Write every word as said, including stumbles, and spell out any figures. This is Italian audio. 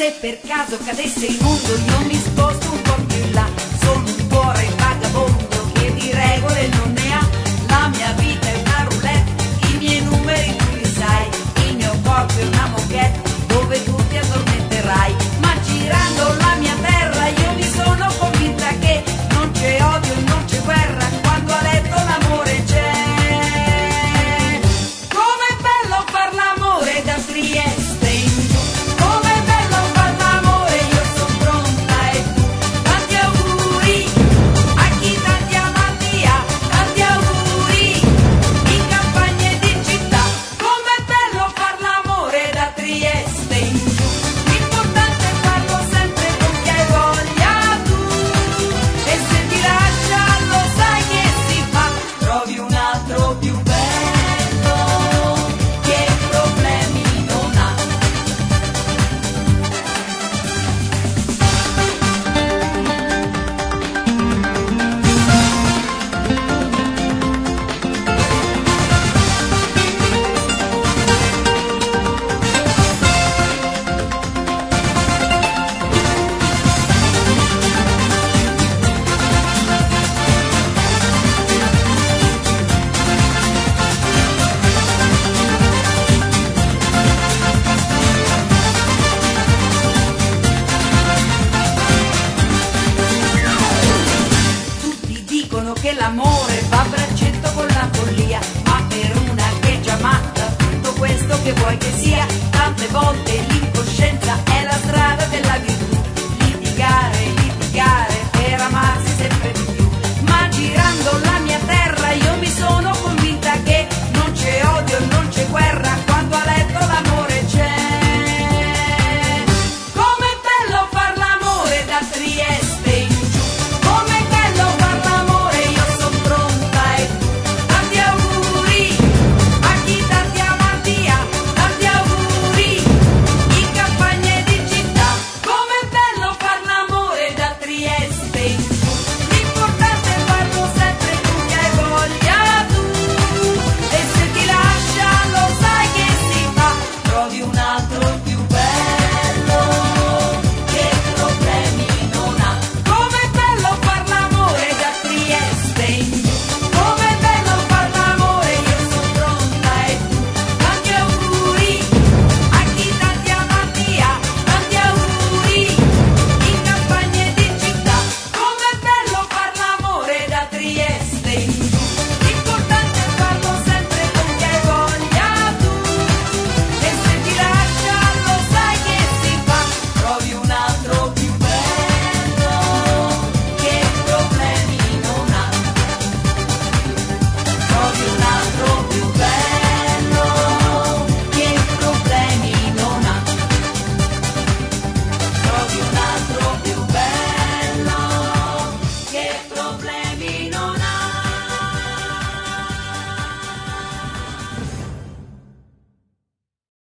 se per caso cadesse il mondo io mi sposto un po' più in là. Sono un cuore vagabondo che di regole non ne ha. La mia vita è una roulette, i miei numeri tu li sai. Il mio corpo è una moquette dove tu ti addormenterai. Ma girando la mia terra io mi sono convinta che non c'è odio e non c'è guerra quando a letto l'amore c'è. Com'è bello far l'amore da Trieste in giù. Com'è bello far l'amore, io sono pronta e tu. Tanti auguri a chi tanti amanti ha, tanti auguri in campagna ed in città. Com'è bello far l'amore da Trieste in giù. L'importante è farlo sempre con chi hai voglia tu. E se ti lascia lo sai che si fa. Trovi un altro più bello che problemi non ha. Tutti dicono che l'amore va a braccetto con la follia, ma per una che è già matta tutto questo che vuoi che sia. Tante volte l'incoscienza è la strada della virtù. Litigare